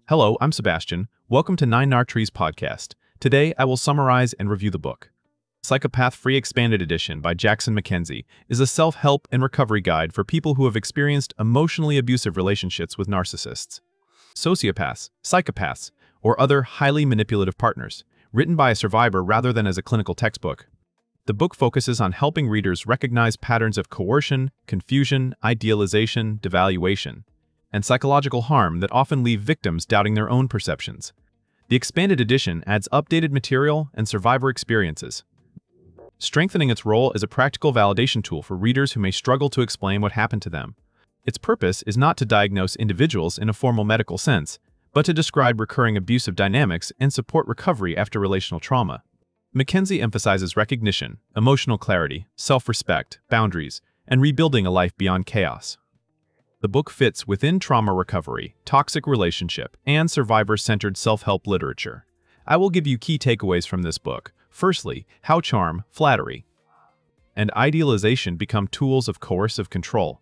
Hello, I'm Sebastian. Welcome to Nine Nartrees podcast. Today, I will summarize and review the book. Psychopath Free Expanded Edition by Jackson Mackenzie is a self-help and recovery guide for people who have experienced emotionally abusive relationships with narcissists, sociopaths, psychopaths, or other highly manipulative partners, written by a survivor rather than as a clinical textbook. The book focuses on helping readers recognize patterns of coercion, confusion, idealization, devaluation, and psychological harm that often leave victims doubting their own perceptions. The expanded edition adds updated material and survivor experiences, strengthening its role as a practical validation tool for readers who may struggle to explain what happened to them. Its purpose is not to diagnose individuals in a formal medical sense, but to describe recurring abusive dynamics and support recovery after relational trauma. Mackenzie emphasizes recognition, emotional clarity, self-respect, boundaries, and rebuilding a life beyond chaos. The book fits within trauma recovery, toxic relationship, and survivor-centered self-help literature. I will give you key takeaways from this book. Firstly, how charm, flattery, and idealization become tools of coercive control.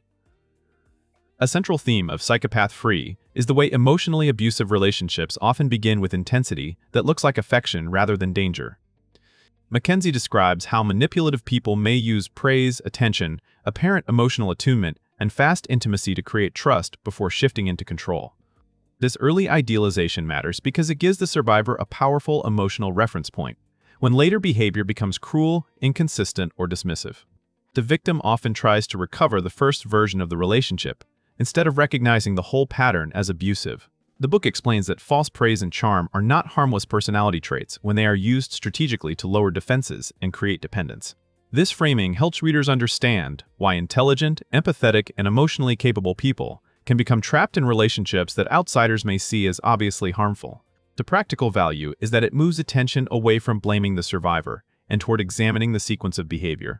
A central theme of Psychopath Free is the way emotionally abusive relationships often begin with intensity that looks like affection rather than danger. Mackenzie describes how manipulative people may use praise, attention, apparent emotional attunement, and fast intimacy to create trust before shifting into control. This early idealization matters because it gives the survivor a powerful emotional reference point, when later behavior becomes cruel, inconsistent, or dismissive. The victim often tries to recover the first version of the relationship, instead of recognizing the whole pattern as abusive. The book explains that false praise and charm are not harmless personality traits when they are used strategically to lower defenses and create dependence. This framing helps readers understand why intelligent, empathetic, and emotionally capable people can become trapped in relationships that outsiders may see as obviously harmful. The practical value is that it moves attention away from blaming the survivor and toward examining the sequence of behavior.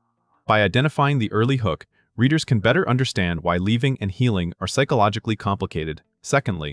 By identifying the early hook, readers can better understand why leaving and healing are psychologically complicated. Secondly,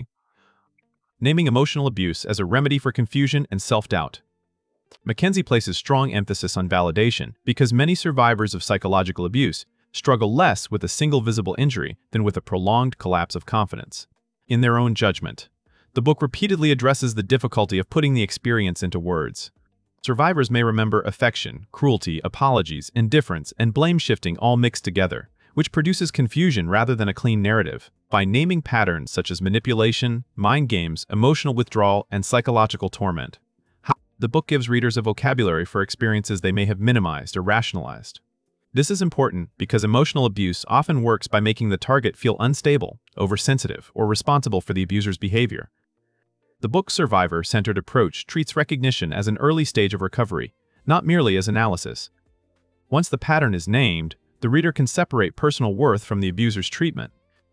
naming emotional abuse as a remedy for confusion and self-doubt. Mackenzie places strong emphasis on validation because many survivors of psychological abuse struggle less with a single visible injury than with a prolonged collapse of confidence in their own judgment. The book repeatedly addresses the difficulty of putting the experience into words. Survivors may remember affection, cruelty, apologies, indifference, and blame shifting all mixed together, which produces confusion rather than a clean narrative. By naming patterns such as manipulation, mind games, emotional withdrawal, and psychological torment, the book gives readers a vocabulary for experiences they may have minimized or rationalized. This is important because emotional abuse often works by making the target feel unstable, oversensitive, or responsible for the abuser's behavior. The book's survivor-centered approach treats recognition as an early stage of recovery, not merely as analysis. Once the pattern is named, the reader can separate personal worth from the abuser's treatment.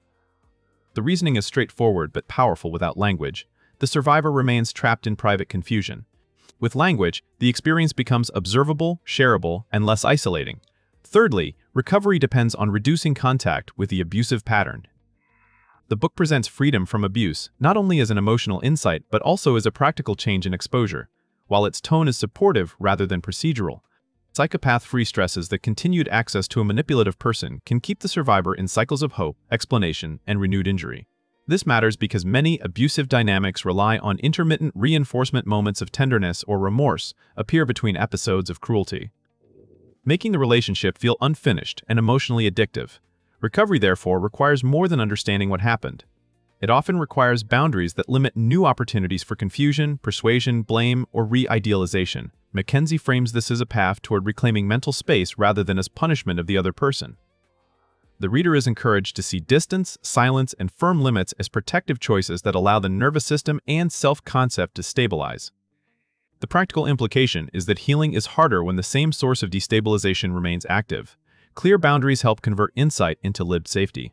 The reasoning is straightforward but powerful without language. The survivor remains trapped in private confusion. With language, the experience becomes observable, shareable, and less isolating. Thirdly, recovery depends on reducing contact with the abusive pattern. The book presents freedom from abuse not only as an emotional insight but also as a practical change in exposure. While its tone is supportive rather than procedural, Psychopath Free stresses that continued access to a manipulative person can keep the survivor in cycles of hope, explanation, and renewed injury. This matters because many abusive dynamics rely on intermittent reinforcement. Moments of tenderness or remorse appear between episodes of cruelty, making the relationship feel unfinished and emotionally addictive. Recovery, therefore, requires more than understanding what happened. It often requires boundaries that limit new opportunities for confusion, persuasion, blame, or re-idealization. Mackenzie frames this as a path toward reclaiming mental space rather than as punishment of the other person. The reader is encouraged to see distance, silence, and firm limits as protective choices that allow the nervous system and self-concept to stabilize. The practical implication is that healing is harder when the same source of destabilization remains active. Clear boundaries help convert insight into lived safety.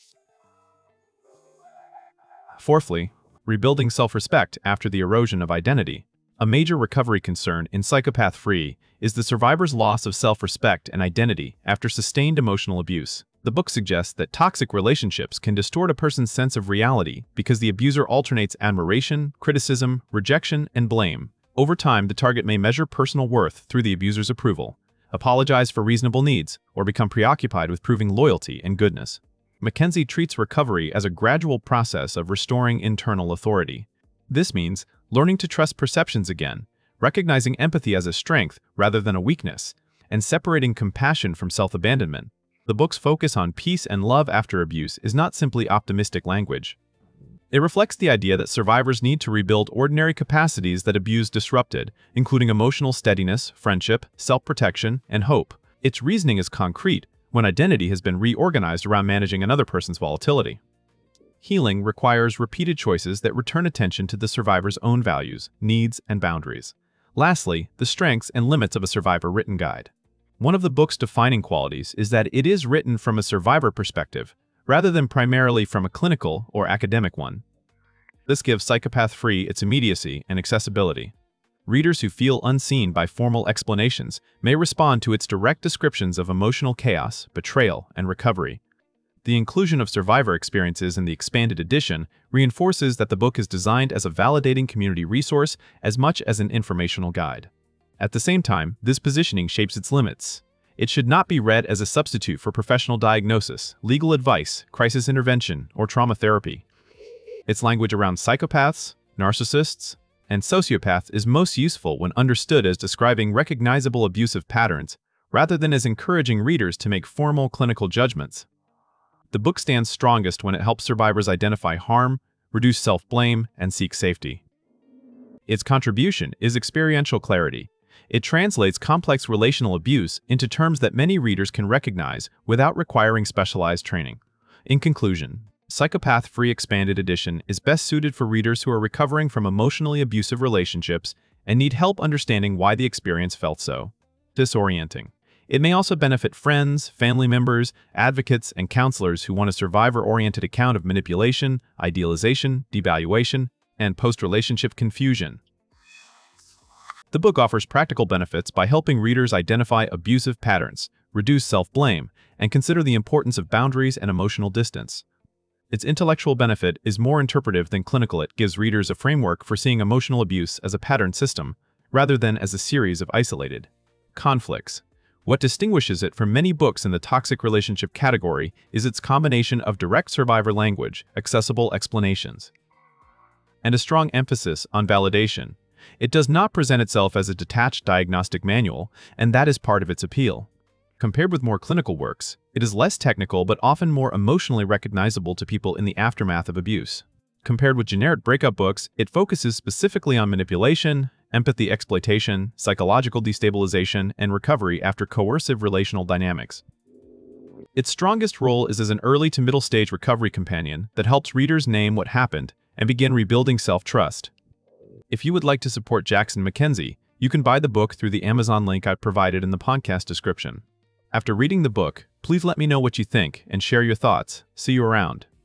Fourthly, rebuilding self-respect after the erosion of identity. A major recovery concern in Psychopath Free is the survivor's loss of self-respect and identity after sustained emotional abuse. The book suggests that toxic relationships can distort a person's sense of reality because the abuser alternates admiration, criticism, rejection, and blame. Over time, the target may measure personal worth through the abuser's approval, apologize for reasonable needs, or become preoccupied with proving loyalty and goodness. Mackenzie treats recovery as a gradual process of restoring internal authority. This means learning to trust perceptions again, recognizing empathy as a strength rather than a weakness, and separating compassion from self-abandonment. The book's focus on peace and love after abuse is not simply optimistic language. It reflects the idea that survivors need to rebuild ordinary capacities that abuse disrupted, including emotional steadiness, friendship, self-protection, and hope. Its reasoning is concrete when identity has been reorganized around managing another person's volatility. Healing requires repeated choices that return attention to the survivor's own values, needs, and boundaries. Lastly, the strengths and limits of a survivor written guide. One of the book's defining qualities is that it is written from a survivor perspective, rather than primarily from a clinical or academic one. This gives Psychopath Free its immediacy and accessibility. Readers who feel unseen by formal explanations may respond to its direct descriptions of emotional chaos, betrayal, and recovery. The inclusion of survivor experiences in the expanded edition reinforces that the book is designed as a validating community resource as much as an informational guide. At the same time, this positioning shapes its limits. It should not be read as a substitute for professional diagnosis, legal advice, crisis intervention, or trauma therapy. Its language around psychopaths, narcissists, and sociopaths is most useful when understood as describing recognizable abusive patterns, rather than as encouraging readers to make formal clinical judgments. The book stands strongest when it helps survivors identify harm, reduce self-blame, and seek safety. Its contribution is experiential clarity. It translates complex relational abuse into terms that many readers can recognize without requiring specialized training. In conclusion, Psychopath Free Expanded Edition is best suited for readers who are recovering from emotionally abusive relationships and need help understanding why the experience felt so disorienting. It may also benefit friends, family members, advocates, and counselors who want a survivor-oriented account of manipulation, idealization, devaluation, and post-relationship confusion. The book offers practical benefits by helping readers identify abusive patterns, reduce self-blame, and consider the importance of boundaries and emotional distance. Its intellectual benefit is more interpretive than clinical. It gives readers a framework for seeing emotional abuse as a pattern system, rather than as a series of isolated conflicts. What distinguishes it from many books in the toxic relationship category is its combination of direct survivor language, accessible explanations, and a strong emphasis on validation. It does not present itself as a detached diagnostic manual, and that is part of its appeal. Compared with more clinical works, it is less technical but often more emotionally recognizable to people in the aftermath of abuse. Compared with generic breakup books, it focuses specifically on manipulation, empathy exploitation, psychological destabilization, and recovery after coercive relational dynamics. Its strongest role is as an early to middle stage recovery companion that helps readers name what happened and begin rebuilding self-trust. If you would like to support Jackson Mackenzie, you can buy the book through the Amazon link I provided in the podcast description. After reading the book, please let me know what you think and share your thoughts. See you around.